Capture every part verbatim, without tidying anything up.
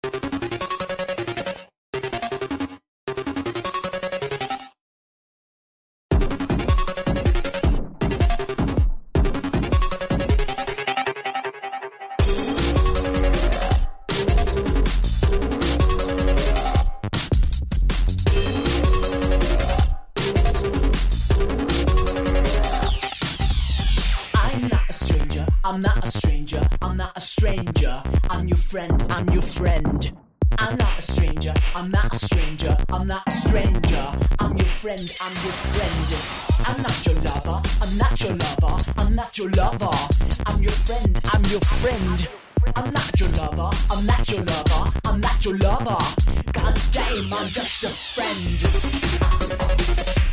I'm not a stranger, I'm not a stranger. I'm your friend, I'm your friend. I'm not a stranger, I'm not a stranger. I'm not a stranger. I'm your friend, I'm your friend. I'm not your lover, I'm not your lover. I'm not your lover. I'm your friend, I'm your friend. I'm not your lover, I'm not your lover. I'm not your lover. God damn, I'm just a friend.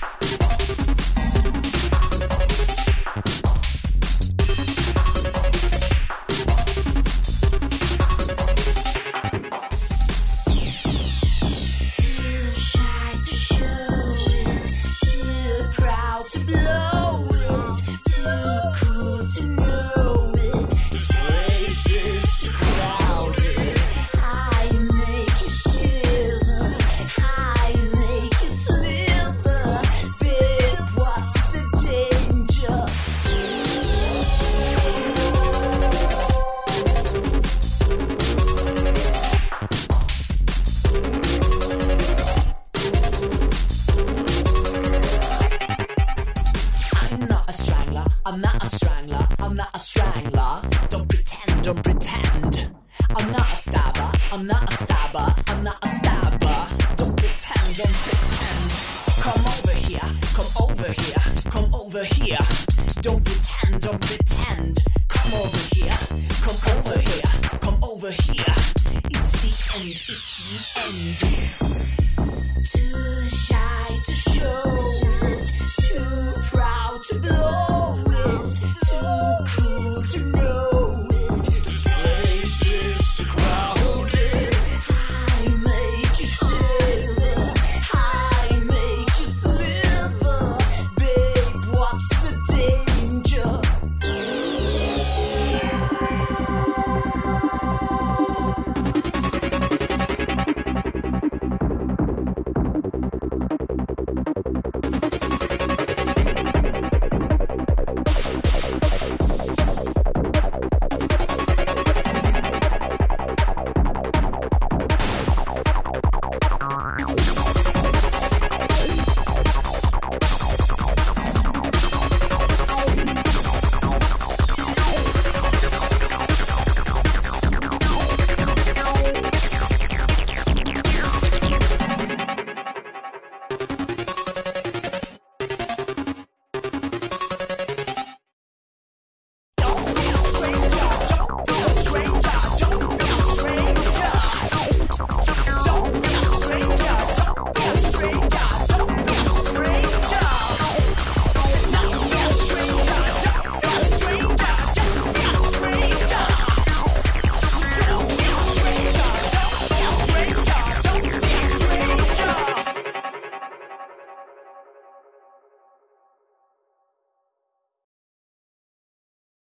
I'm not a strangler, I'm not a strangler. Don't pretend, don't pretend. I'm not a stabber, I'm not a stabber. I'm not a stabber. Don't pretend, don't pretend. Come over here, come over here, come over here. Don't pretend, don't pretend. Come over here, come over here, come over here. It's the end, it's the end. Too shy.